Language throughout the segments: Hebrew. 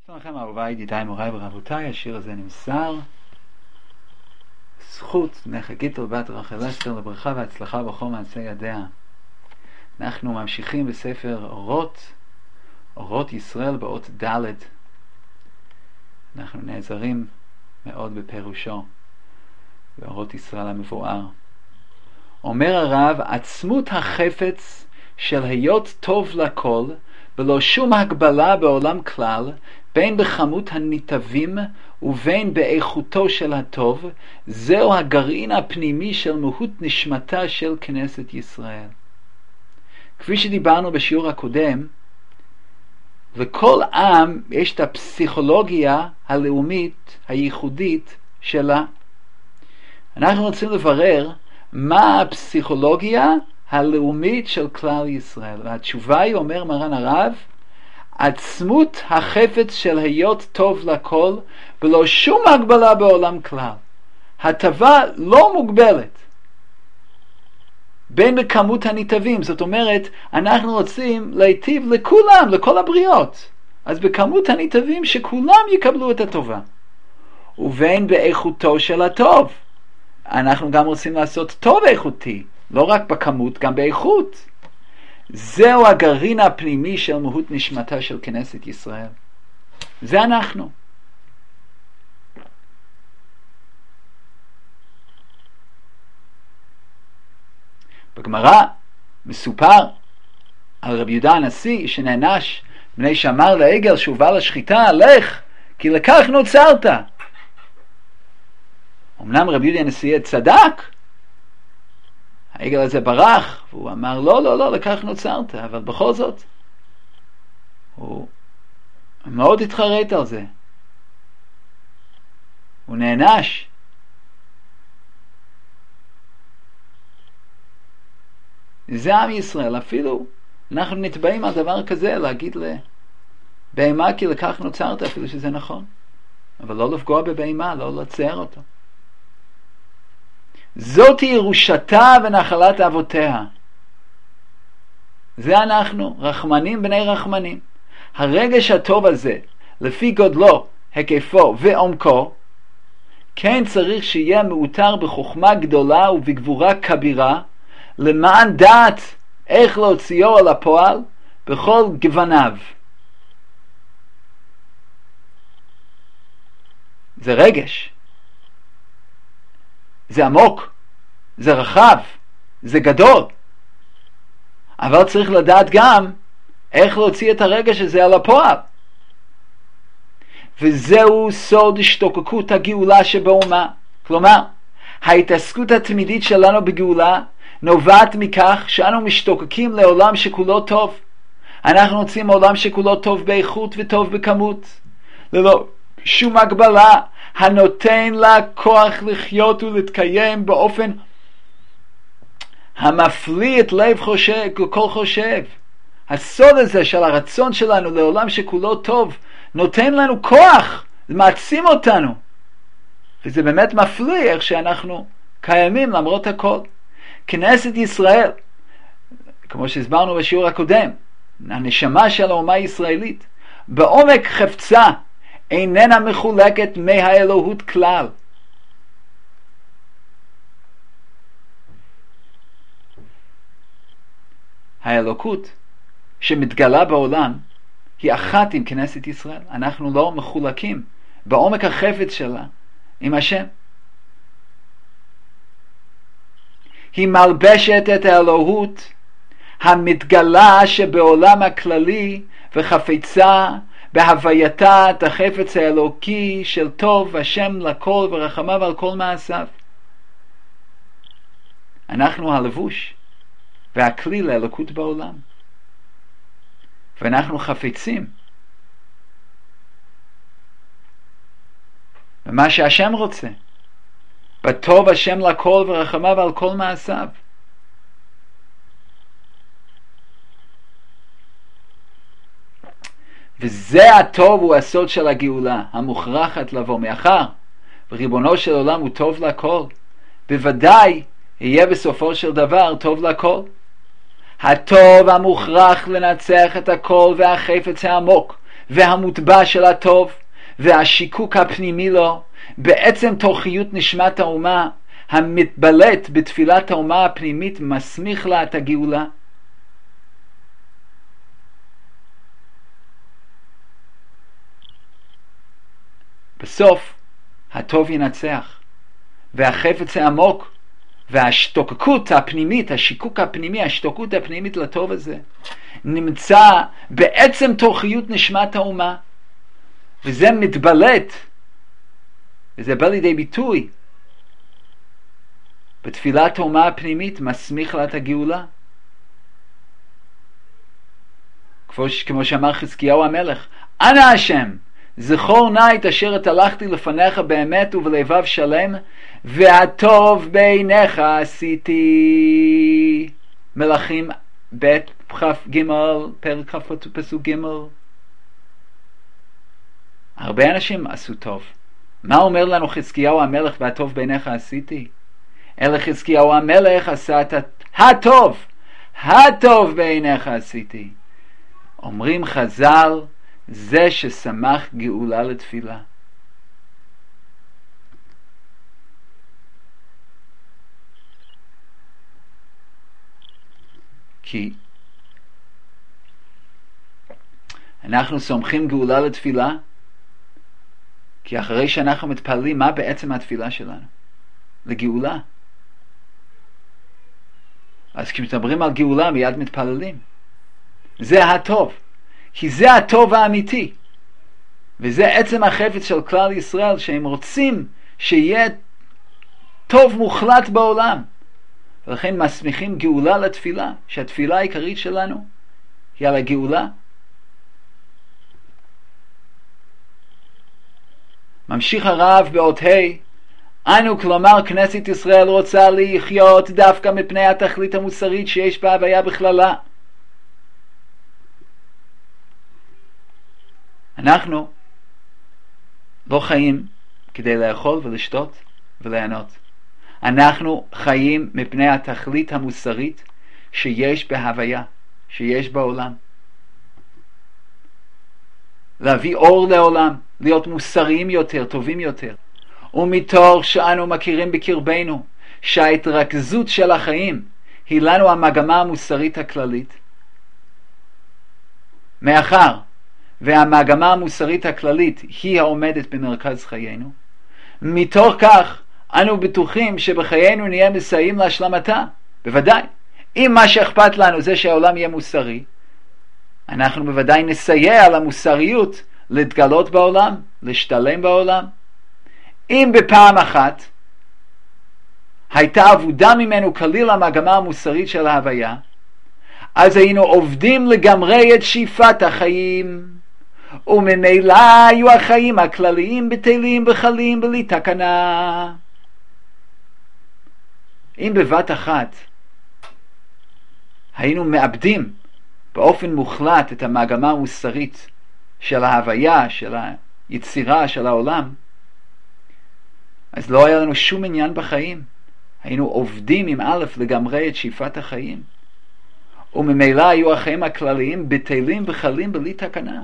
שלום לכם אהוביי, ידידיי, מוריי ורבותיי. השיר הזה נמסר זכות נכה גיטל בת רחל אסתר לברכה והצלחה בכל מעשי ידיה. אנחנו ממשיכים בספר אורות ישראל באות ד'. אנחנו נעזרים מאוד בפירושו באורות ישראל המבואר. אומר הרב, עצמות החפץ של היות טוב לכל בלא שום הגבלה בעולם כלל, בין בכמות הניטבים ובין באיכותו של הטוב, זהו הגרעין הפנימי של מהות נשמתה של כנסת ישראל. כפי שדיברנו בשיעור הקודם, לכל עם יש את הפסיכולוגיה הלאומית הייחודית שלה. אנחנו רוצים לברר מה הפסיכולוגיה הלאומית של כלל ישראל, והתשובה היא, אומר מרן הרב, עצמות החפץ של היות טוב לכל בלא שום הגבלה בעולם כלל. הטבה לא מוגבלת בין בכמות הניטבים, זאת אומרת אנחנו רוצים להיטיב לכולם, לכל הבריות, אז בכמות הניטבים שכולם יקבלו את הטובה, ובין באיכותו של הטוב, אנחנו גם רוצים לעשות טוב איכותי, לא רק בכמות, גם באיכות. זהו הגרעין הפנימי של מהות נשמתה של כנסת ישראל. זה אנחנו. בגמרא מסופר על רבי יהודה הנשיא שנענש בני שאמר לעגל שהוא בא לשחיטה, לך כי לכך נוצרת. אמנם רבי יהודה הנשיא צדק, העגל הזה ברח, והוא אמר לא, לכך נוצרת, אבל בכל זאת הוא מאוד התחרט על זה, הוא נענש. זה עם ישראל. אפילו אנחנו נתבעים על דבר כזה, להגיד לבהמה כי לכך נוצרת, אפילו שזה נכון, אבל לא לפגוע בבהמה, לא לצייר אותו. זאת ירושתה ונחלת אבותיה. זה אנחנו, רחמנים בני רחמנים. הרגש הטוב הזה, לפי גודלו, היקפו ועומקו, כן צריך שיהיה מאותר בחוכמה גדולה ובגבורה כבירה, למען דעת איך להוציאו על הפועל בכל גווניו. זה רגש, זה עמוק, זה רחב, זה גדול, אבל צריך לדעת גם איך להוציא את הרגש הזה על הפועל. וזהו סוד השתוקקות הגאולה שבאומה. כלומר, ההתעסקות התמידית שלנו בגאולה נובעת מכך שאנו משתוקקים לעולם שכולו טוב. אנחנו רוצים עולם שכולו טוב באיכות וטוב בכמות, ללא שום הגבלה, הנותן לה כוח לחיות ולהתקיים באופן המפליא את לב כל חושב. הסוד הזה של הרצון שלנו לעולם שכולו טוב נותן לנו כוח, מעצים אותנו, וזה באמת מפליא איך שאנחנו קיימים למרות הכל. כנסת ישראל, כמו שהסברנו בשיעור הקודם, הנשמה של האומה הישראלית בעומק חפצה איננה מחולקת מהאלוהות כלל. האלוקות שמתגלה בעולם היא אחת עם כנסת ישראל. אנחנו לא מחולקים בעומק החפץ שלה עם השם. היא מלבשת את האלוהות המתגלה שבעולם הכללי וחפצה בהווייתה את החפץ האלוקי של טוב השם לכל ורחמיו על כל מעשיו. אנחנו הלבוש והכלי לאלוקות בעולם, ואנחנו חפצים במה שהשם רוצה, בטוב השם לכל ורחמיו על כל מעשיו. וזה הטוב הוא הסוד של הגאולה המוכרחת לבוא. מאחר וריבונו של עולם הוא טוב לכל, בוודאי יהיה בסופו של דבר טוב לכל. הטוב המוכרח לנצח את הכל והחפץ העמוק והמוטבע של הטוב והשיקוק הפנימי לו, בעצם תוכיות נשמת האומה המתבלט בתפילת האומה הפנימית, מסמיך לה את הגאולה. בסוף הטוב ינצח, והחפץ העמוק וההשתוקקות הפנימית, השיקוק הפנימי, ההשתוקקות הפנימית לטוב הזה, נמצא בעצם תוכיות נשמת האומה, וזה מתבלט, וזה בא לידי ביטוי בתפילת האומה הפנימית, מסמיך לה את הגאולה. כמו שאמר חזקיהו המלך, אנא השם, זכור נא את אשר הלכתי לפניך באמת ובלבב שלם, והטוב בעיניך עשיתי. מלכים ב' כ"ג, פרק כ"ח פסוק ג'. הרבה אנשים עשו טוב. מה אומר לנו חזקיהו המלך, והטוב בעיניך עשיתי? אלא חזקיהו המלך עשה את הטוב, הטוב בעיניך עשיתי. אומרים חז"ל, זה ששמח גאולה לתפילה. כי אנחנו סומכים גאולה לתפילה, כי אחרי שאנחנו מתפללים, מה בעצם התפילה שלנו? לגאולה. אז כשמדברים על גאולה מיד מתפללים. זה הטוב, כי זה הטוב האמיתי, וזה עצם החפץ של כלל ישראל, שהם רוצים שיהיה טוב מוחלט בעולם, ולכן מסמיכים גאולה לתפילה, שהתפילה העיקרית שלנו היא על הגאולה. ממשיך הרב באות ה', אנו כלומר כנסת ישראל רוצה לחיות דווקא מפני התכלית המוסרית שיש בהוויה בכללה. אנחנו לא חיים כדי לאכול ולשתות וליהנות. אנחנו חיים מפני התכלית המוסרית שיש בהוויה, שיש בעולם. להביא אור לעולם, להיות מוסריים יותר, טובים יותר. ומתוך שאנו מכירים בקרבנו שההתרכזות של החיים היא לנו המגמה המוסרית הכללית, מאחר והמגמה המוסרית הכללית היא העומדת במרכז חיינו, מתוך כך אנו בטוחים שבחיינו נהיה מסייעים להשלמתה. בוודאי, אם מה שאכפת לנו זה שהעולם יהיה מוסרי, אנחנו בוודאי נסייע על המוסריות להתגלות בעולם, להשתלם בעולם. אם בפעם אחת הייתה עבודה ממנו כליל המגמה המוסרית של ההוויה, אז היינו עובדים לגמרי את שאיפת החיים, וממילא היו החיים הכלליים בטלים וחלים בלי תקנה. אם בבת אחת היינו מאבדים באופן מוחלט את המגמה המוסרית של ההוויה, של היצירה, של העולם, אז לא היה לנו שום עניין בחיים. היינו עובדים עם א' לגמרי את שאיפת החיים, וממילא היו החיים הכלליים בטלים וחלים בלי תקנה.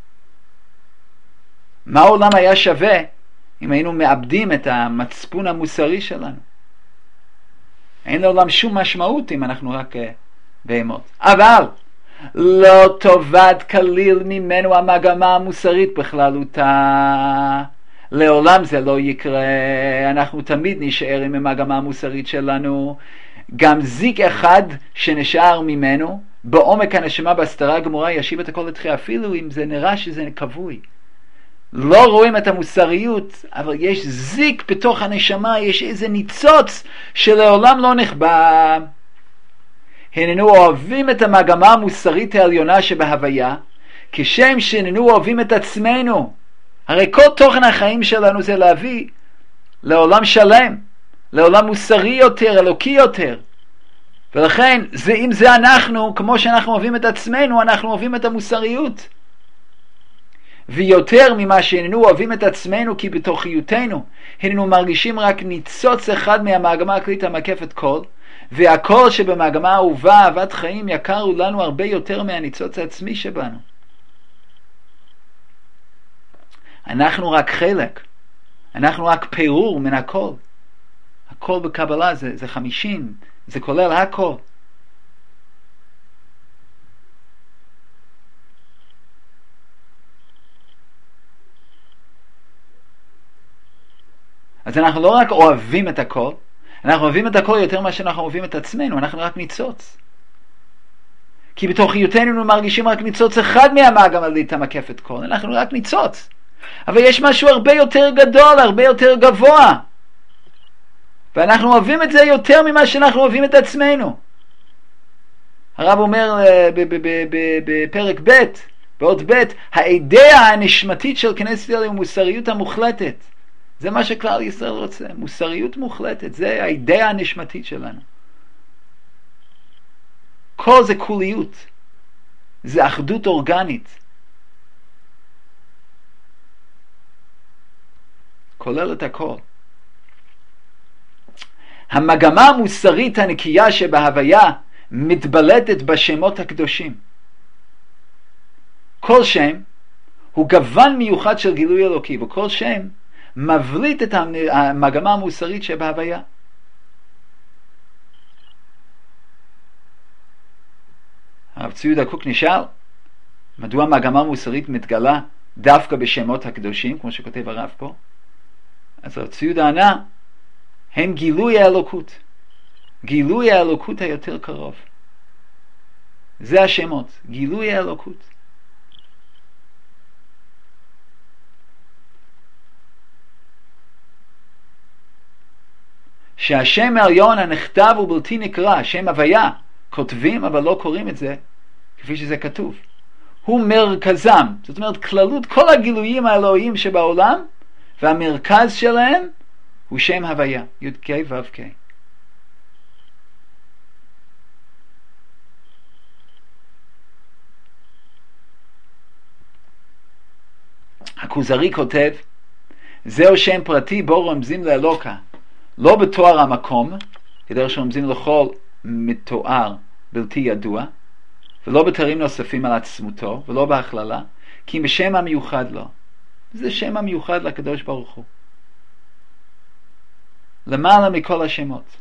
מה העולם היה שווה אם היינו מאבדים את המצפון המוסרי שלנו? אין לעולם שום משמעות אם אנחנו רק בהמות. אבל לא טובת כליל ממנו המגמה המוסרית בכללותה. לעולם זה לא יקרה. אנחנו תמיד נשאר עם המגמה המוסרית שלנו. גם זיק אחד שנשאר ממנו בעומק הנשמה בהסתרה הגמורה ישיב את הכל לתחייה, אפילו אם זה נראה שזה כבוי. לא רואים את המוסריות, אבל יש זיק בתוך הנשמה, יש איזה ניצוץ שלעולם לא נחבא. הננו אוהבים את המגמה המוסרית העליונה שבהוויה, כשם שהננו אוהבים את עצמנו. הרי כל תוכן החיים שלנו זה להביא לעולם שלם, לעולם מוסרי יותר, אלוקי יותר. ולכן, אם זה אנחנו, כמו שאנחנו אוהבים את עצמנו, אנחנו אוהבים את המוסריות. ויותר ממה שהננו אוהבים את עצמנו, כי בתוכיותנו הננו מרגישים רק ניצוץ אחד מהמגמה הכללית המקפת כל, והכל שבמגמה האהובה, אהבת חיים, יקר הוא לנו הרבה יותר מהניצוץ העצמי שבנו. אנחנו רק חלק, אנחנו רק פירור מן הכל. הכל בקבלה זה 50, זה כולל הכל. אז אנחנו לא רק אוהבים את הכל, אנחנו אוהבים את הכל יותר ממה שאנחנו אוהבים את עצמנו, אנחנו רק ניצוץ. כי בתוך היותנו אנחנו מרגישים רק ניצוץ אחד מהמאגם עלית המקף את כל, אנחנו רק ניצוץ. אבל יש משהו הרבה יותר גדול, הרבה יותר גבוה. ואנחנו אוהבים את זה יותר ממה שאנחנו אוהבים את עצמנו. הרב אומר בפרק ב', באות ב', האידאה הנשמתית של כנסת ישראל היא מוסריות המוחלטת. זה מה שכלל ישראל רוצה, מוסריות מוחלטת, זה האידאה הנשמתית שלנו. כל זה כוליות, זה אחדות אורגנית. כולל את הכל. המגמה המוסרית הנקייה שבהוויה מתבלטת בשמות הקדושים. כל שם הוא גוון מיוחד של גילוי אלוקי, וכל שם מבליט את המגמה המוסרית שבהוויה. הרב צבי יהודה קוק נשאל, מדוע המגמה המוסרית מתגלה דווקא בשמות הקדושים, כמו שכותב הרב פה? אז הרב צבי יהודה ענה, הם גילוי האלוקות. גילוי האלוקות היותר קרוב. זה השמות, גילוי האלוקות. שהשם העליון הנכתב ובלתי נקרא, שם הוויה, כותבים אבל לא קוראים את זה, כפי שזה כתוב. הוא מרכזם, זאת אומרת כללות כל הגילויים האלוהיים שבעולם, והמרכז שלהם הוא שם הוויה, י' כ' ו' כ'. הכוזרי כותב, זהו שם פרטי בו רומזים לאלוקה, לא בתואר המקום, כדרך שרומזים לכל מתואר בלתי ידוע, ולא בתארים נוספים על עצמותו, ולא בהכללה, כי בשם המיוחד לו. זה שם המיוחד לקדוש ברוך הוא. למעלה מכל השמות.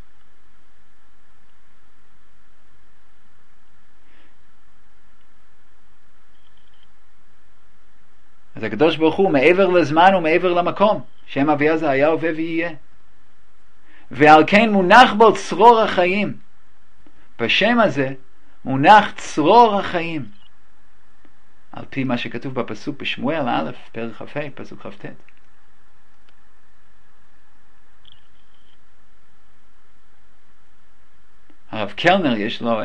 אז הקדוש ברוך הוא מעבר לזמן ומעבר למקום. שם הוויה זה היה הווה ויהיה. ועל כן מונח בו צרור החיים. בשם הזה מונח צרור החיים. על פי מה שכתוב בפסוק בשמואל א', פרק כ"ה, פסוק כ"ט. הרב קלנר יש לו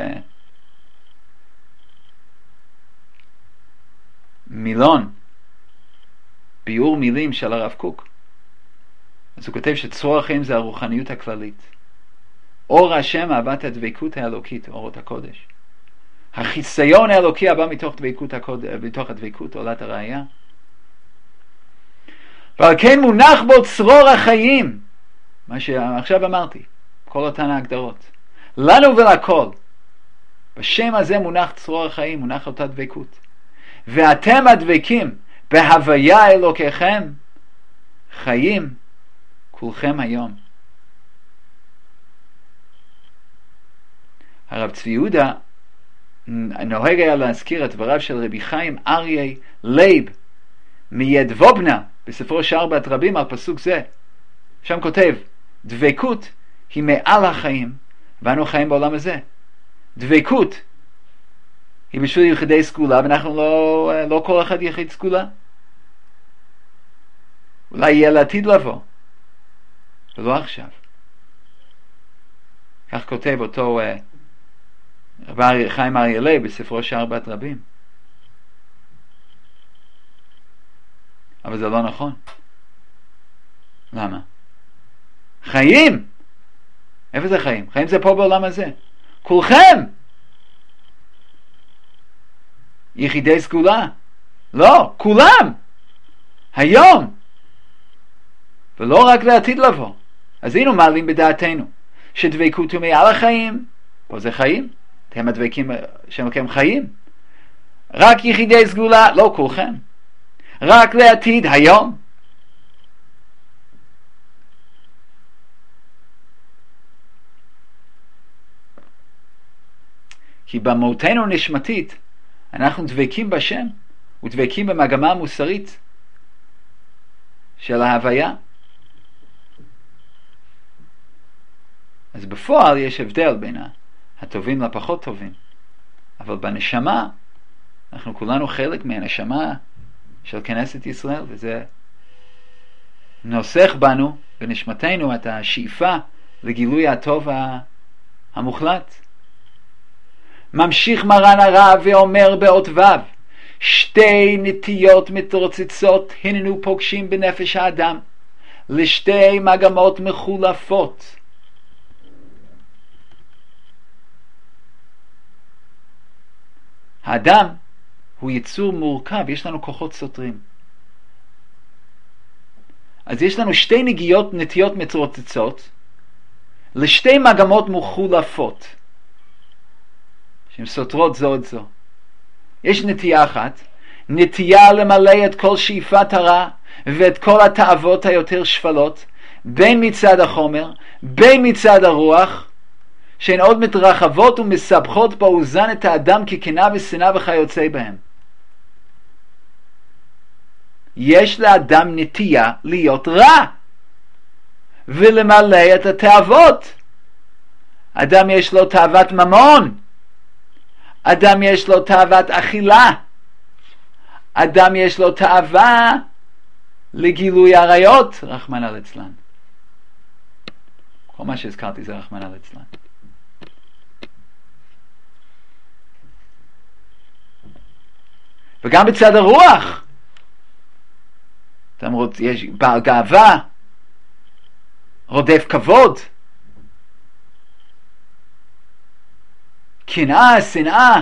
מילון, ביאור מילים של הרב קוק. אז הוא כותב שצרור החיים זה הרוחניות הכללית. אור השם אהבת הדבקות האלוקית, אורות הקודש. החיסיון האלוקי הבא מתוך הדבקות, עולת הראייה. ועל כן מונח בו צרור החיים, מה שעכשיו אמרתי, כל אותן ההגדרות. לנו ולכל. בשם הזה מונח צרור החיים, מונח אותה דבקות. ואתם הדבקים בהוויה אלוקיכם, חיים כולכם היום. הרב צבי יהודה נוהג היה להזכיר את דבריו של רבי חיים אריה לייב מידבובנה בספרו שער בת רבים על פסוק זה. שם כותב, דבקות היא מעל החיים ואנו חיים בעולם הזה. דבקות היא בשביל יחידי סגולה, ואנחנו לא כל אחד יחיד סגולה. אולי יהיה לעתיד לבוא, ולא עכשיו. כך כותב אותו רבי חיים אריה לייב בספרו שער בת רבים. אבל זה לא נכון. למה? חיים! איפה זה חיים? חיים זה פה בעולם הזה. כולכם! יחידי סגולה? לא, כולם! היום! ולא רק לעתיד לבוא. אז היינו מעלים בדעתנו שדבקות הוא מעל החיים. פה זה חיים. אתם הדבקים שמקיים חיים. רק יחידי סגולה? לא, כולכם. רק לעתיד היום. כי במהותנו הנשמתית אנחנו דבקים בשם ודבקים במגמה המוסרית של ההוויה. אז בפועל יש הבדל בין הטובים לפחות טובים, אבל בנשמה אנחנו כולנו חלק מהנשמה של כנסת ישראל, וזה נוסח בנו בנשמתנו את השאיפה לגילוי הטוב המוחלט. ממשיך מרן הרב ואומר באות ו', שתי נטיות מתרוצצות הננו פוגשים בנפש האדם, לשתי מגמות מחולפות. האדם הוא יצור מורכב, יש לנו כוחות סותרים. אז יש לנו שתי נטיות מתרוצצות לשתי מגמות מחולפות שהן סותרות זו את זו. יש נטייה אחת, נטייה למלא את כל שאיפת הרע ואת כל התאוות היותר שפלות, בין מצד החומר, בין מצד הרוח, שהן עוד מתרחבות ומסבכות באוזן את האדם כקנאה ושנאה וכיוצא בהם. יש לאדם נטייה להיות רע ולמלא את התאוות. אדם יש לו תאוות ממון, אדם יש לו תאוות אכילה, אדם יש לו תאווה לגילוי עריות, רחמנא ליצלן. כל מה שהזכרתי זה רחמנא ליצלן. וגם בצד הרוח, יש בעל גאווה, רודף כבוד, קנאה, שנאה.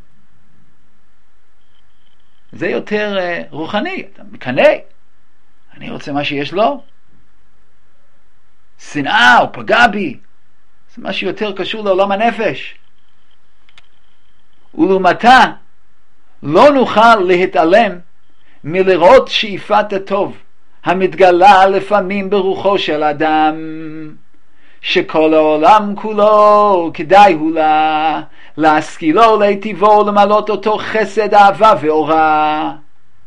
זה יותר רוחני, אתה מקנא, אני רוצה מה שיש לו. שנאה, הוא פגע בי, זה משהו יותר קשור לעולם הנפש. ולעומתה, לא נוכל להתעלם מלראות שאיפת הטוב המתגלה לפעמים ברוחו של אדם, שכל העולם כולו כדאי הוא לה להשכילו להיטיבו למלות אותו חסד, אהבה ואורה.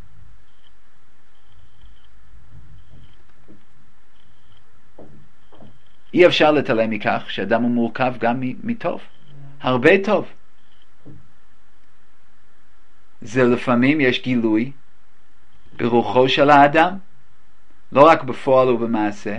אי אפשר להתעלם מכך שאדם הוא מורכב גם מטוב, הרבה טוב. זה לפעמים יש גילוי ברוחו של האדם, לא רק בפועל ובמעשה,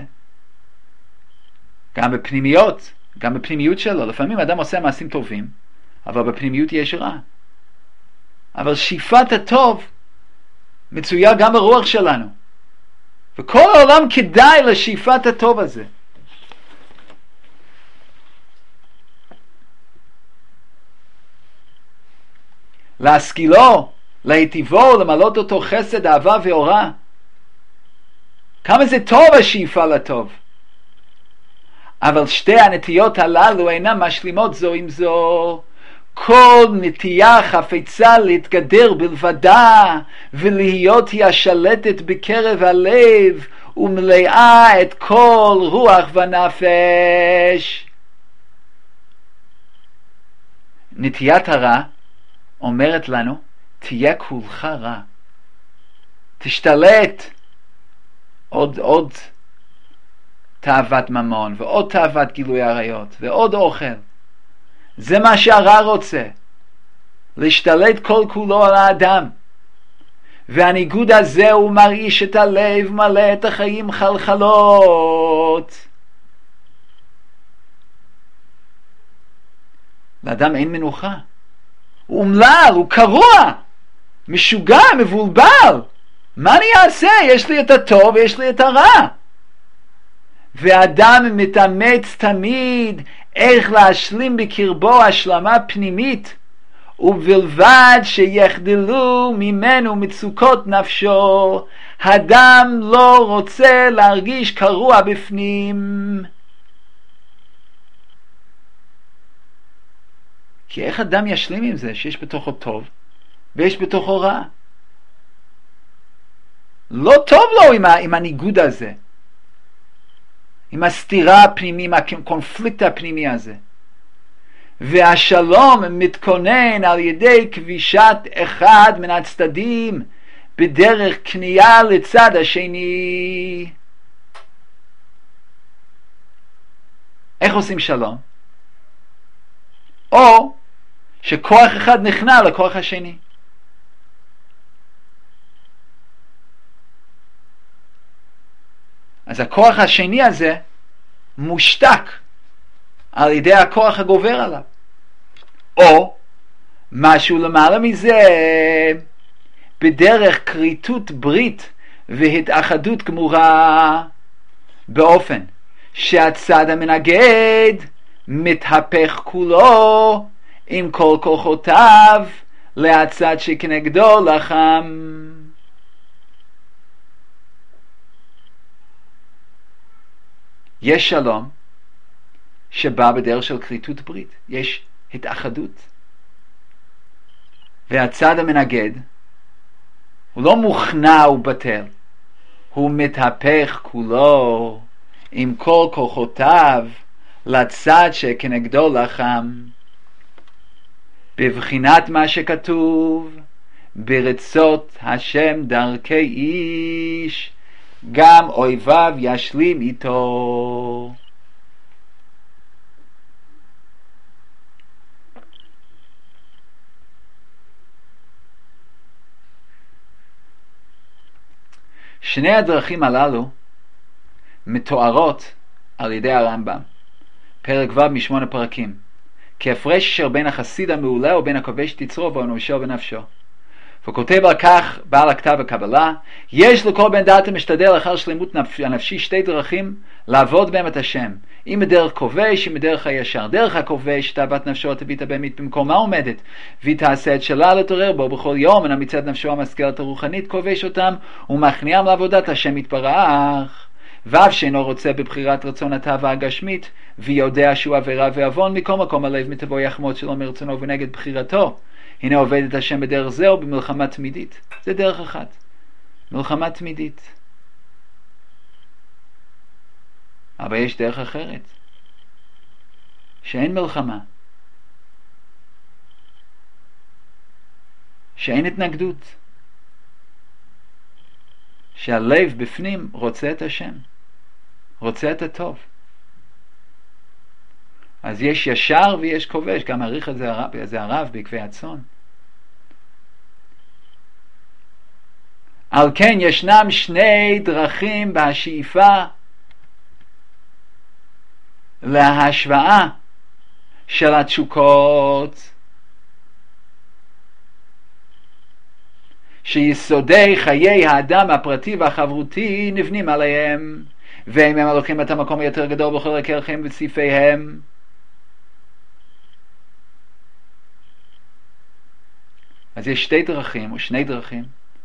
גם בפנימיות, גם בפנימיות שלו. לפעמים אדם עושה מעשים טובים, אבל בפנימיות יש רע. אבל שאיפת הטוב מצויה גם ברוח שלנו, וכל העולם כדאי לשאיפת הטוב הזה. להשכילו, להיטיבו, למלות אותו חסד, אהבה ואורה. כמה זה טוב השאיפה לטוב. אבל שתי הנטיות הללו אינן משלימות זו עם זו. כל נטייה חפצה להתגדר בלבדה ולהיות היא השלטת בקרב הלב ומלאה את כל רוח ונפש. נטיית הרע אומרת לנו, תהיה כולך רע, תשתלט. עוד תאוות ממון ועוד תאוות גילוי עריות ועוד אוכל. זה מה שהרע רוצה, להשתלט כל כולו על האדם. והניגוד הזה הוא מרעיש את הלב, מלא את החיים חלחלות. לאדם אין מנוחה, הוא אומלל, הוא קרוע, משוגע, מבולבל. מה אני אעשה? יש לי את הטוב ויש לי את הרע. ואדם מתאמץ תמיד איך להשלים בקרבו השלמה פנימית, ובלבד שיחדלו ממנו מצוקות נפשו. האדם לא רוצה להרגיש קרוע בפנים. כי איך אדם ישלים עם זה שיש בתוכו טוב ויש בתוכו רע? לא טוב לו עם הניגוד הזה, עם הסתירה הפנימית, עם הקונפליקט הפנימי הזה. והשלום מתכונן על ידי כבישת אחד מן הצדדים בדרך כניעה לצד השני. איך עושים שלום? או שכוח אחד נכנע לכוח השני. אז הכוח השני הזה מושתק על ידי הכוח הגובר עליו. או משהו למעלה מזה, בדרך כריתות ברית והתאחדות גמורה, באופן שהצד המנגד מתהפך כולו עם כל כוחותיו להצד שכנגדו לחם. יש שלום שבא בדרך של כריתות ברית, יש התאחדות, והצד המנגד הוא לא מוכנע ובטל, הוא מתהפך כולו עם כל כוחותיו לצד שכנגדו לחם, בבחינת מה שכתוב ברצות השם דרכי איש, גם אויביו ישלים איתו. שני הדרכים הללו מתוארות על ידי הרמב"ם, פרק ו' מ8 פרקים, כהפרש אשר בין החסיד המעולה ובין הכובש את יצרו ואנושו ונפשו. וכותב על כך בעל הכתב הקבלה, יש לכל בן דעת המשתדל אחר שלמות הנפשי שתי דרכים לעבוד בהם את השם, אם בדרך כובש, אם בדרך הישר. דרך הכובש תאוות נפשו תביט הבהמית במקומה עומדת, והיא תעשה את שלה לתעורר בו בכל יום, אינה מצד נפשו המשכלת הרוחנית כובש אותם ומכניעם לעבודת השם יתברך. ואף שאינו רוצה בבחירת רצון התאווה הגשמית, ויודע שהוא עבירה ועוון, מכל מקום הלב מטבעו יחמוד שלא מרצונו ונגד בחירתו. הנה עובד את השם בדרך זהו במלחמה תמידית. זה דרך אחת, מלחמה תמידית. אבל יש דרך אחרת, שאין מלחמה, שאין התנגדות, שהלב בפנים רוצה את השם, רוצה את הטוב. אז יש ישר ויש כובש, גם העריך את זה הרב בעקבי הצאן. על כן ישנם שני דרכים בהשאיפה להשוואה של התשוקות, שיסודי חיי האדם הפרטי והחברותי נבנים עליהם, ואם הם לוקחים את המקום היותר גדול בכל ערכיהם וסעיפיהם. אז יש שתי דרכים או שני דרכים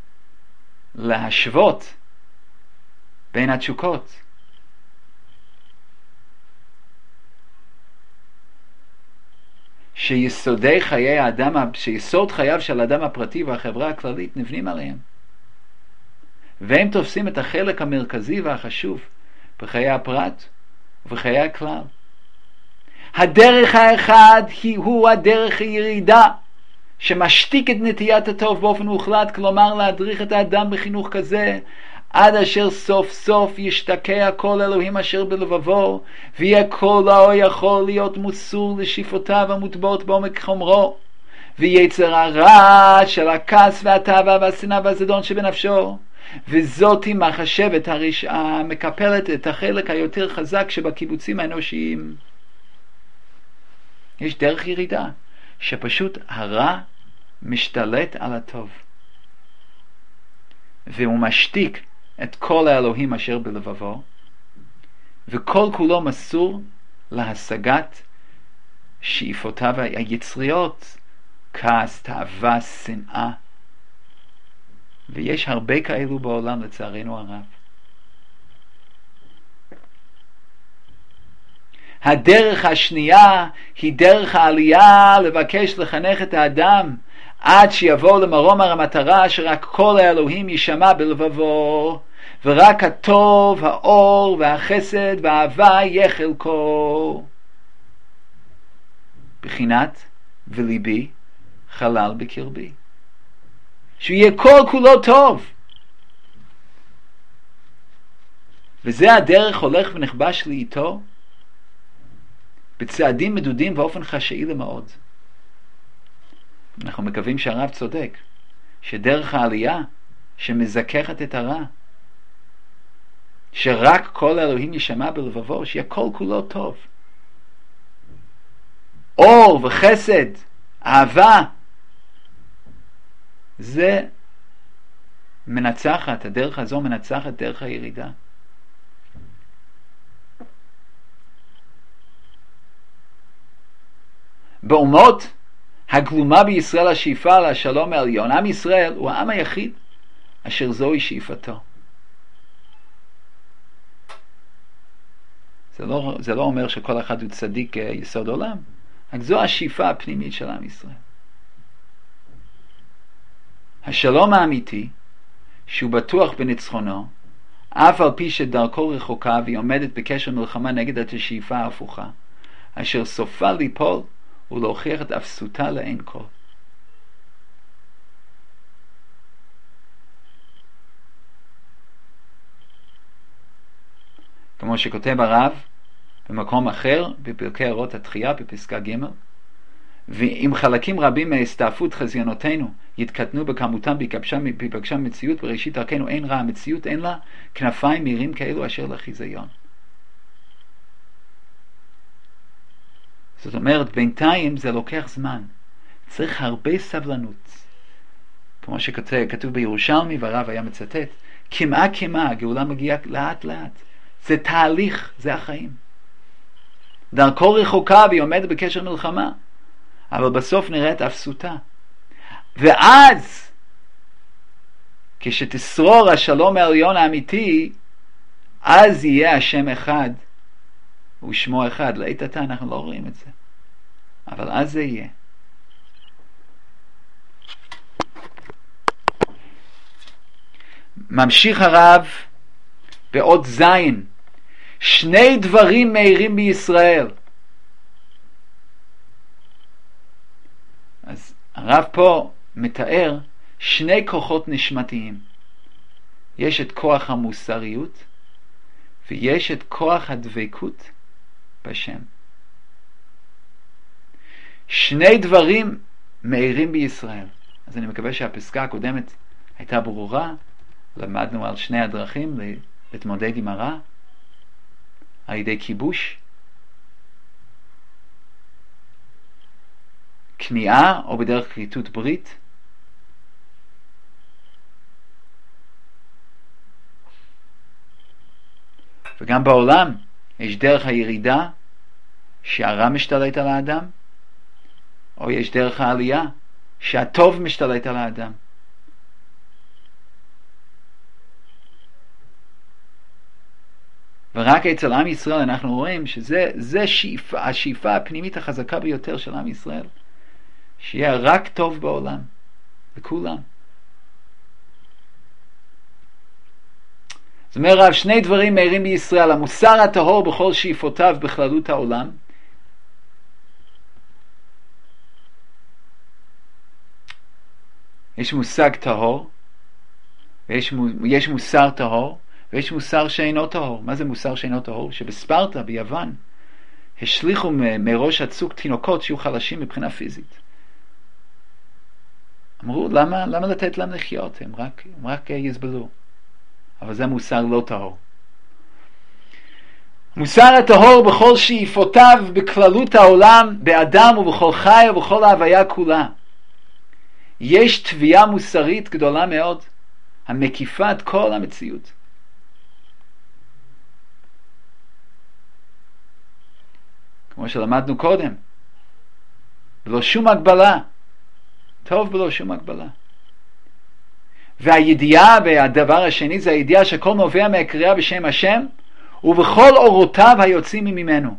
להשוות בין התשוקות. שיסודי חיי האדם, שיסוד חייו של האדם הפרטי והחברה הכללית נבנים עליהם, והם תופסים את החלק המרכזי והחשוב בחיי הפרט ובחיי הכלל. הדרך האחד הוא הדרך הירידה, שמשתיק את נטיית הטוב באופן מוחלט, כלומר להדריך את האדם בחינוך כזה עד אשר סוף סוף ישתקע כל אלוהים אשר בלבבו, ויהיה כולו יכול להיות מוסור לשאיפותיו המוטבעות בעומק חומרו, ויצר הרע של הכעס והתאווה והשנאה והזדון שבנפשו, וזאת היא מחשבת הרשעה, מקפלת את החלק היותר חזק שבקיבוצים האנושיים. יש דרך ירידה, שפשוט הרע משתלט על הטוב, והוא משתיק את כל האלוהים אשר בלבבו, וכל כולו מסור להשגת שאיפותיו היצריות, כעס, תאווה, שנאה. ויש הרבה כאלו בעולם לצערנו הרב. הדרך השנייה היא דרך העלייה, לבקש לחנך את האדם עד שיבוא למרום המטרה שרק כל האלוהים יישמע בלבבו, ורק הטוב, האור והחסד והאהבה יהיה חלקו. בחינת וליבי חלל בקרבי. שהוא יהיה כל כולו טוב. וזה הדרך הולך ונחבש לי איתו, בצעדים מדודים ואופן חשאי למאוד. אנחנו מקווים שהרב צודק, שדרך העלייה שמזככת את הרע, שרק כל האלוהים יישמע בלבבו, שיהיה כל כולו טוב. אור וחסד, אהבה, זה מנצחת, הדרך הזו מנצחת דרך הירידה. באומות הגלומה בישראל השאיפה לשלום העליון, עם ישראל הוא העם היחיד אשר זוהי שאיפתו. זה לא אומר שכל אחד הוא צדיק יסוד עולם, רק זו השאיפה הפנימית של עם ישראל. השלום האמיתי, שהוא בטוח בניצחונו, אף על פי שדרכו רחוקה והיא עומדת בקשר מלחמה נגד השאיפה ההפוכה, אשר סופה ליפול ולהוכיח את אפסותה לאין כל. כמו שכותב הרב במקום אחר בפרקי אורות התחייה בפסקה ג', ואם חלקים רבים מהסתעפות חזיונותינו יתקטנו בכמותם בהיפגשה מציאות בראשית דרכנו אין רע, המציאות אין לה כנפיים מהירים כאלו אשר לחיזיון. זאת אומרת, בינתיים זה לוקח זמן, צריך הרבה סבלנות. כמו שכתוב בירושלמי, והרב היה מצטט, כמעה הגאולה מגיעה לאט לאט, זה תהליך, זה החיים. דרכו רחוקה והיא עומדת בקשר מלחמה, אבל בסוף נראית אפסותה. ואז כשתשרור השלום העליון האמיתי, אז יהיה השם אחד ושמו אחד. לעת עתה אנחנו לא רואים את זה, אבל אז זה יהיה. ממשיך הרב בעוד זין, שני דברים מהירים בישראל. אז הרב פה מתאר שני כוחות נשמתיים. יש את כוח המוסריות ויש את כוח הדבקות בשם. שני דברים מהירים בישראל. אז אני מקווה שהפסקה הקודמת הייתה ברורה. למדנו על שני הדרכים להתמודד עם הרע, על ידי כיבוש, כניעה או בדרך כריתות ברית. וגם בעולם יש דרך הירידה שהרע משתלט על האדם, או יש דרך העלייה שהטוב משתלט על האדם. ורק אצל עם ישראל אנחנו רואים שזה השאיפה הפנימית החזקה ביותר של עם ישראל, שיהיה רק טוב בעולם, לכולם. זאת אומרת רב, שני דברים מהירים בישראל, המוסר הטהור בכל שאיפותיו בכללות העולם, יש מושג טהור, ויש מוסר טהור, ויש מוסר שאינו טהור. מה זה מוסר שאינו טהור? שבספרטה, ביוון, השליחו מראש הצוק תינוקות שיהיו חלשים מבחינה פיזית. אמרו, למה לתת להם לחיות? הם רק יסבלו. אבל זה מוסר לא טהור. מוסר הטהור בכל שאיפותיו בכללות העולם, באדם ובכל חי ובכל ההוויה כולה. יש תביעה מוסרית גדולה מאוד, המקיפה את כל המציאות. כמו שלמדנו קודם, בלא שום הגבלה, טוב בלא שום הגבלה. והידיעה, והדבר השני זה הידיעה שכל נובע מהקריאה בשם השם, ובכל אורותיו היוצאים ממנו.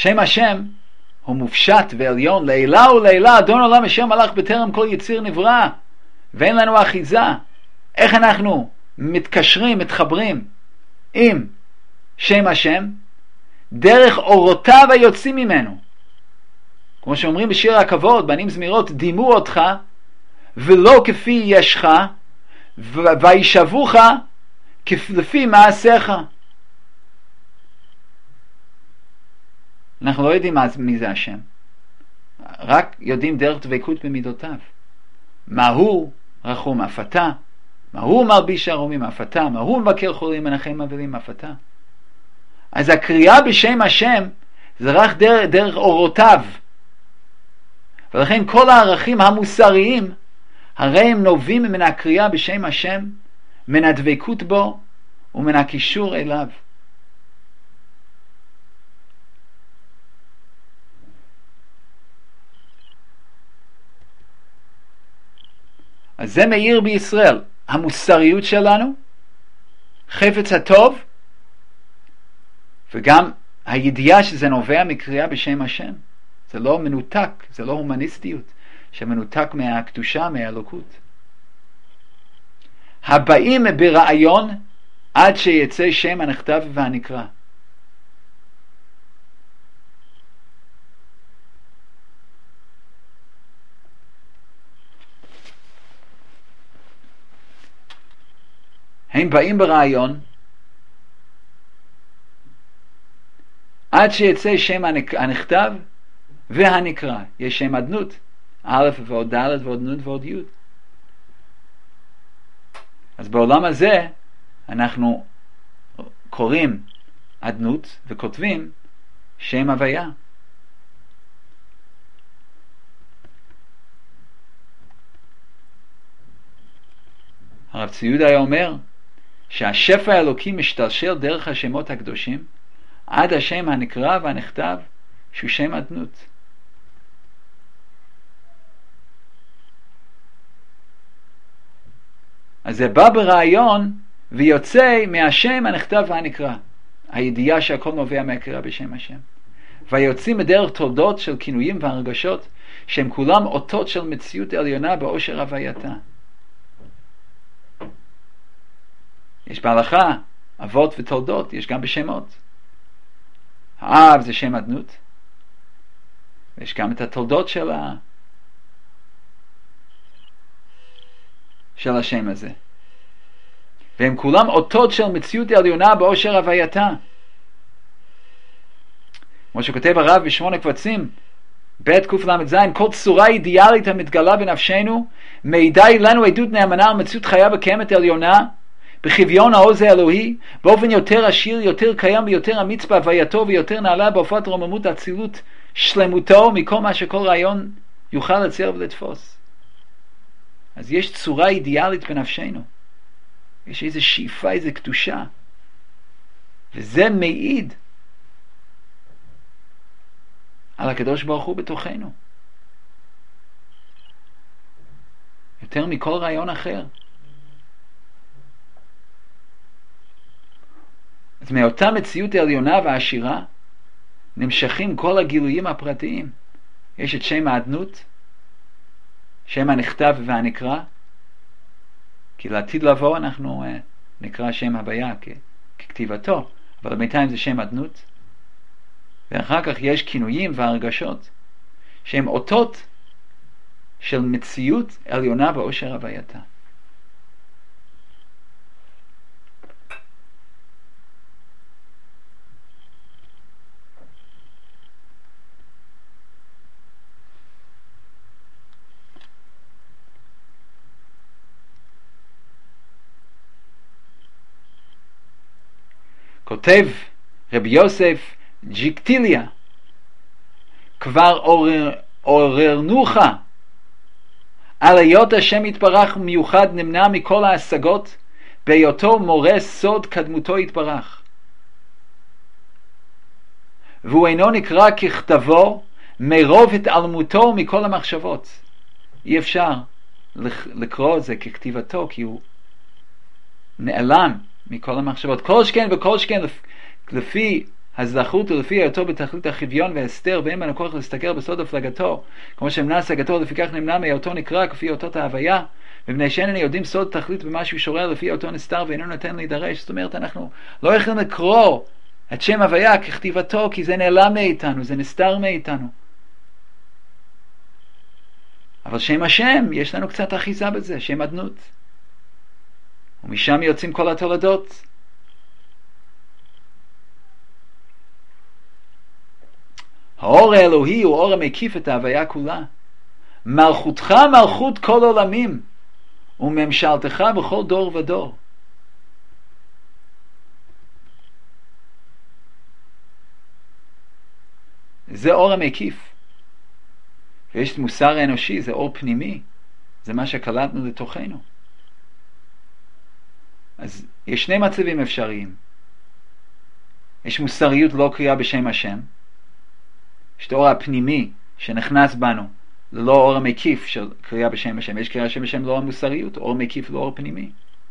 שם השם הוא מופשט ועליון לעילה ולעילה, אדון עולם אשר מלך בטרם כל יציר נברא, ואין לנו אחיזה. איך אנחנו מתקשרים, מתחברים עם שם השם? דרך אורותיו היוצאים ממנו. כמו שאומרים בשיר הכבוד, בנים זמירות, דימו אותך ולא כפי ישך, וישבוך לפי מעשיך. אנחנו לא יודעים מי זה השם, רק יודעים דרך דבקות במידותיו. מהו רחום אף אתה, מהו מרביש ערומים אף אתה, מהו מבקר חולים מנחם אבלים אף אתה. אז הקריאה בשם השם זה רק דרך אורותיו, ולכן כל הערכים המוסריים הרי הם נובעים מן הקריאה בשם השם, מן הדבקות בו ומן הקישור אליו. אז זה מאיר בישראל המוסריות שלנו, חפץ הטוב, וגם הידיעה שזה נובע מקריאה בשם השם. זה לא מנותק, זה לא הומניסטיות שמנותק מהקדושה, מהאלוקות. הבאים ברעיון עד שיצא שם הנכתב והנקרא. הם באים ברעיון עד שיצא שם הנכתב והנקרא. יש שם אדנות, א' ועוד ד' ועוד נ' ועוד י'. אז בעולם הזה אנחנו קוראים אדנות וכותבים שם הוויה. הרב צבי יהודה היה אומר שהשפע האלוקי משתלשל דרך השמות הקדושים עד השם הנקרא והנכתב שהוא שם אדנות. אז זה בא ברעיון ויוצא מהשם הנכתב והנקרא, הידיעה שהכל נובע מהקריאה בשם השם, ויוצאים בדרך תולדות של כינויים והרגשות שהם כולם אותות של מציאות עליונה באושר הווייתה. יש בהלכה אבות ותולדות, יש גם בשמות. האב זה שם אדנות, ויש גם את התולדות של השם הזה, והם כולם אותות של מציאות עליונה באושר הווייתה. כמו שכותב הרב בשמונה קבצים ב' קל"ז, כל צורה אידיאלית המתגלה בנפשנו מעידה לנו עדות נאמנה על מציאות חיה וקיימת עליונה בחביון העוז האלוהי, באופן יותר עשיר, יותר קיים ויותר אמיץ בהווייתו, ויותר נעלה בהופעת רוממות אצילות שלמותו מכל מה שכל רעיון יוכל לצייר ולתפוס. אז יש צורה אידיאלית בנפשנו, יש איזו שאיפה, איזו קדושה, וזה מעיד על הקדוש ברוך הוא בתוכנו יותר מכל רעיון אחר. אז מאותה מציאות העליונה והעשירה נמשכים כל הגילויים הפרטיים. יש את שם האדנות, שם הנכתב והנקרא, כי לעתיד לבוא אנחנו נקרא שם הוויה ככתיבתו, אבל בינתיים זה שם אדנות. ואחר כך יש כינויים והרגשות שהם אותות של מציאות עליונה באושר הווייתה. כותב רבי יוסף ג'יקטיליה, כבר עוררנוך על היות השם יתברך מיוחד נמנע מכל ההשגות בהיותו מורה סוד קדמותו יתברך, והוא אינו נקרא ככתבו מרוב התעלמותו מכל המחשבות. אי אפשר לקרוא את זה ככתיבתו, כי הוא נעלם מכל המחשבות. כל שכן וכל שכן לפי הזכות ולפי היותו בתכלית החביון והסתר, ואין בנו כוח להסתגר בסוד הפלגתו, כמו שנמנע השגתו, לפיכך נמנע מהיותו נקרא כפי אותות ההוויה, ומפני שאיננו יודעים סוד תכלית במשהו שורר לפי אותו נסתר ואיננו נותן להידרש. זאת אומרת, אנחנו לא יכולים לקרוא את שם הוויה ככתיבתו, כי זה נעלם מאיתנו, זה נסתר מאיתנו. אבל שם השם, יש לנו קצת אחיזה בזה, שם אדנות. ומשם יוצאים כל התולדות. האור האלוהי הוא אור המקיף את ההוויה כולה. מלכותך מלכות כל עולמים, וממשלתך בכל דור ודור. זה אור המקיף. ויש מוסר אנושי, זה אור פנימי. זה מה שקלטנו לתוכנו. אז יש שני מצבים אפשריים. יש מוסריות לא קריאה בשם השם. יש את האור הפנימי שנכנס בנו, ללא אור המקיף של קריאה בשם השם. יש קריאה בשם השם לא המוסריות, אור מקיף לא אור פנימי.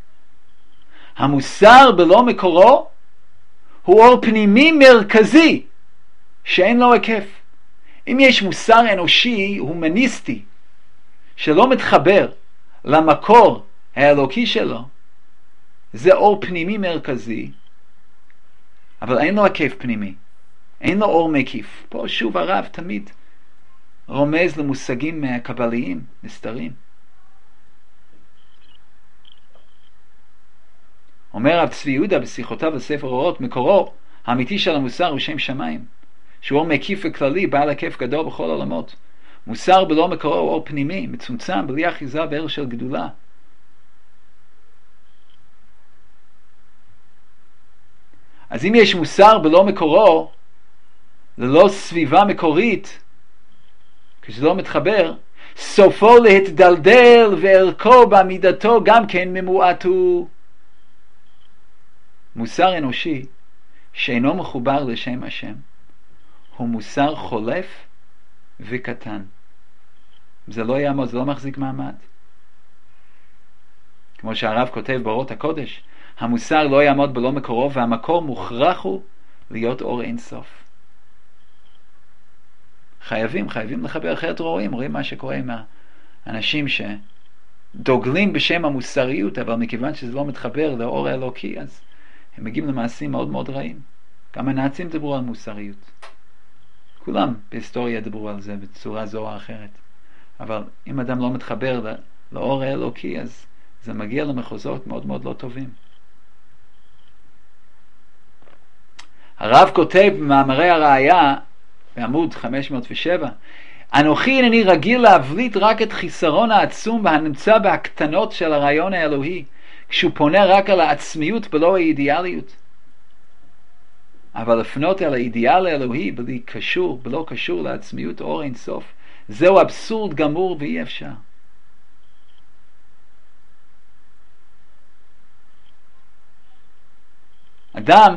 המוסר בלא מקורו הוא אור פנימי מרכזי שאין לו היקף. אם יש מוסר אנושי הומניסטי שלא מתחבר למקור האלוקי שלו, זה אור פנימי מרכזי, אבל אין לו היקף פנימי, אין לו אור מקיף. פה שוב הרב תמיד רומז למושגים קבליים נסתרים. אומר רב צבי יהודה בשיחותיו בספר אורות, מקורו האמיתי של המוסר הוא שם שמיים, שהוא אור מקיף וכללי, בעל היקף גדול בכל העולמות. מוסר בלא מקורו הוא אור פנימי, מצומצם, בלי אחיזה בערך של גדולה. אז אם יש מוסר בלא מקורו, ללא סביבה מקורית, כשזה לא מתחבר, סופו להתדלדל וערכו בעמידתו גם כן ממועט הוא. מוסר אנושי שאינו מחובר לשם השם הוא מוסר חולף וקטן. זה לא יעמוד, זה לא מחזיק מעמד. כמו שהרב כותב באורות הקודש, המוסר לא יעמוד בלא מקורו, והמקור מוכרח הוא להיות אור אין סוף. חייבים לחבר, אחרת רואים מה שקורה עם האנשים שדוגלים בשם המוסריות, אבל מכיוון שזה לא מתחבר לאור האלוקי, אז הם מגיעים למעשים מאוד מאוד רעים. גם הנאצים דיברו על מוסריות. כולם בהיסטוריה דיברו על זה בצורה זו או אחרת. אבל אם אדם לא מתחבר לאור האלוקי, אז זה מגיע למחוזות מאוד מאוד לא טובים. הרב כותב במאמרי הראיה, בעמוד 507, אנוכי אינני רגיל להבליט רק את חיסרון העצום והנמצא בהקטנות של הרעיון האלוהי, כשהוא פונה רק על העצמיות בלא האידיאליות. אבל לפנות על האידיאל האלוהי בלא קשור לעצמיות אור אין סוף, זהו אבסורד גמור ואי אפשר. אדם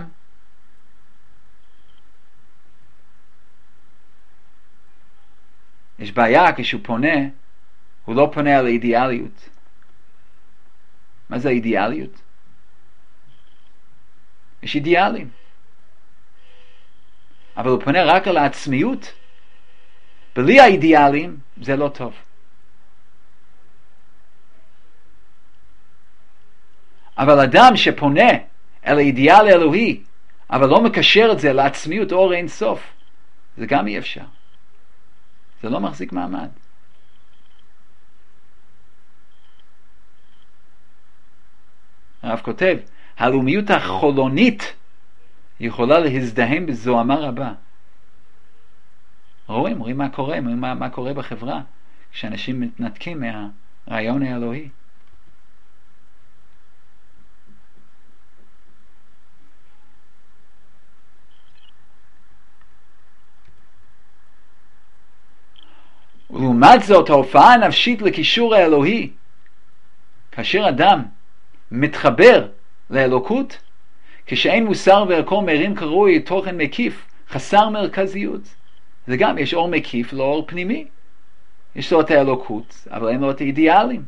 יש בעיה כשהוא פונה, הוא לא פונה על האידיאליות. מה זה האידיאליות? יש אידיאלים. אבל הוא פונה רק על העצמיות. בלי האידיאלים זה לא טוב. אבל אדם שפונה אל האידיאל האלוהי, אבל לא מקשר את זה לעצמיות אור אין סוף, זה גם אי אפשר. זה לא מחזיק מעמד. הרב כותב, הלאומיות החולונית יכולה להזדהם בזוהמה רבה. רואים מה קורה בחברה כשאנשים מתנתקים מהרעיון האלוהי. ולעומת זאת ההופעה הנפשית לקישור האלוהי, כאשר אדם מתחבר לאלוקות, כשאין מוסר וערכו מרים קרוי תוכן מקיף, חסר מרכזיות. זה גם, יש אור מקיף, לא אור פנימי. יש לו את האלוקות, אבל אין לו את האידיאלים.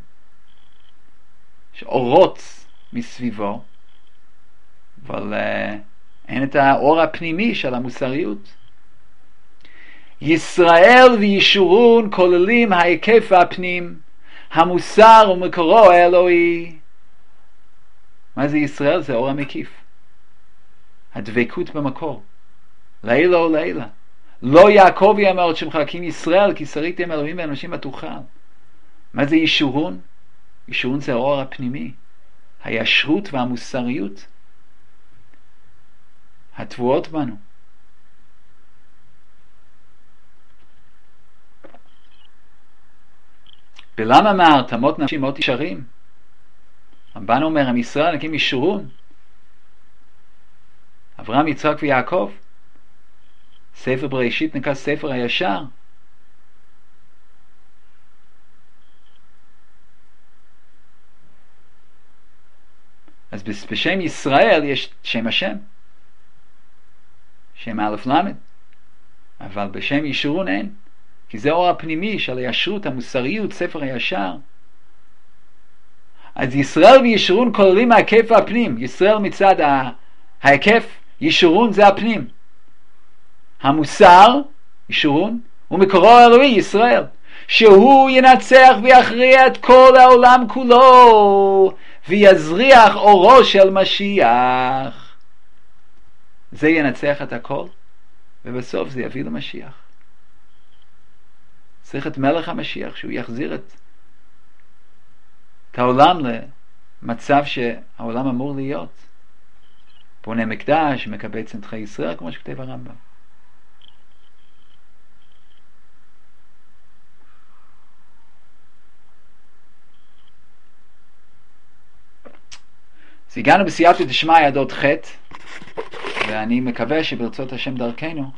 יש אורות מסביבו, אבל אין את האור הפנימי של המוסריות. ישראל וישורון כוללים ההיקף הפנים, המוסר ומקורו האלוהי. מה זה ישראל? זה אור המקיף, הדבקות במקור, לעילה או לעילה. לא יעקב יאמר את שמך כי אם ישראל, כי שריתם אלוהים ואנשים בתוכל. מה זה ישורון? ישורון זה האור הפנימי, הישרות והמוסריות הטבועות בנו. בלם אמר תמות נפשי מות ישרים. רמב"ן אומר, עם ישראל נקים ישורון. אברהם, יצחק ויעקב. ספר בראשית נקרא ספר הישר. אז בשם ישראל יש שם השם, שם א' למד, אבל בשם ישורון אין, כי זה האור הפנימי של הישרות, המוסריות, ספר הישר. אז ישראל וישורון כוללים ההיקף והפנים. ישראל מצד ההיקף, ישורון זה הפנים. המוסר, ישורון, ומקורו האלוהי, ישראל, שהוא ינצח ויכריע את כל העולם כולו ויזריח אורו של משיח. זה ינצח את הכל, ובסוף זה יביא למשיח. צריך את מלך המשיח, שהוא יחזיר את העולם למצב שהעולם אמור להיות. בונה מקדש, מקבץ נדחי ישראל, כמו שכתב הרמב"ם. אז הגענו בסייעתא דשמיא דוד ח', ואני מקווה שברצות השם דרכנו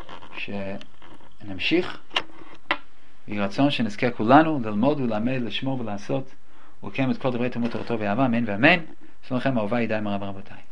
שנמשיך. יהי רצון שנזכה כולנו ללמוד וללמד, לשמור ולעשות ולקיים את כל דברי תלמוד תורתו ואהבה, אמן ואמן. שלום לכם, אהובה ידיי מרב רבותיי.